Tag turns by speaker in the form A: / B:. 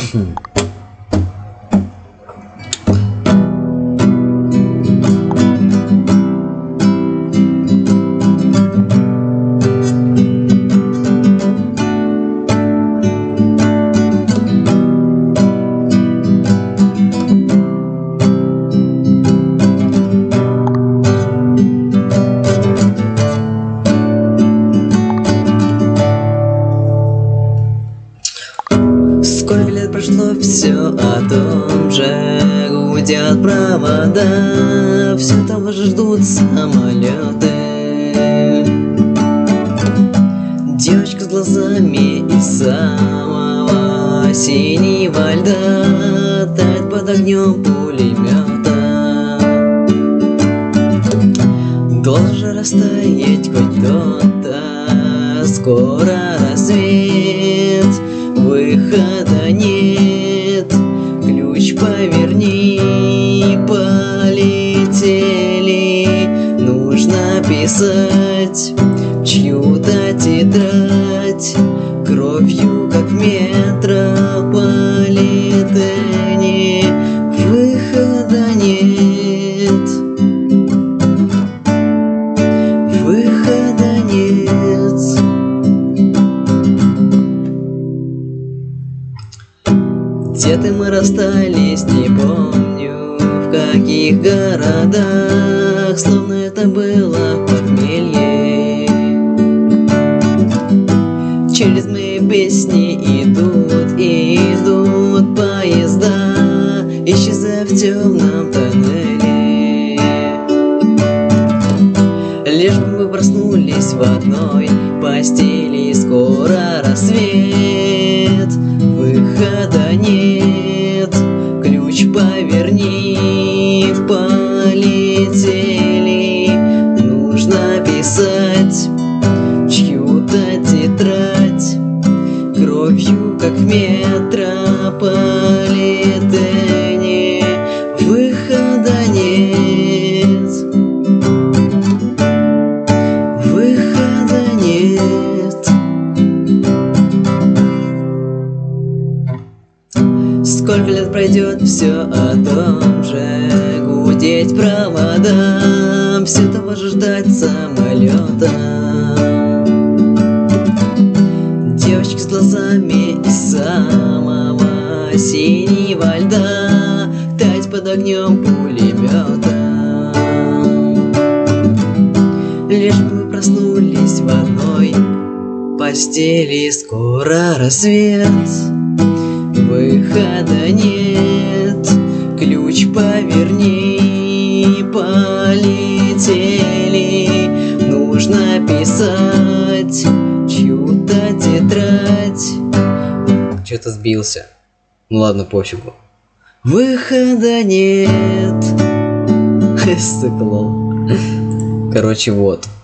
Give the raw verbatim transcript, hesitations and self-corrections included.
A: Сколько лет прошло, все о том же. Гудят провода, все того же ждут самолеты. Девочка с глазами из самого синего льда тает под огнем пулемета. Должен же растаять хоть кто-то, скоро рассвет. Выхода нет, ключ поверни, полетели. Нужно писать в чью-то тетрадь, кровью, как в метрополитене. Выхода нет, выхода нет. Где-то мы расстались, не помню, в каких городах, словно это было похмелье. Через мои песни идут и идут поезда, исчезая в темном тоннеле. Лишь бы мы проснулись в одной постели, скоро рассвет. Выхода нет, ключ поверни, полетели. Нужно писать в чью-то тетрадь, кровью, как в метрополитене. Выхода нет, выхода нет. Сколько лет пройдет, все о том же. Гудеть проводам, все того же ждать самолета. Девочки с глазами из самого синего льда таять под огнем пулемета. Лишь бы мы проснулись в одной постели, скоро рассвет. Выхода нет, ключ поверни, полетели. Нужно писать чью-то тетрадь. Что-то сбился. Ну ладно, пофигу. Выхода нет. Короче, вот.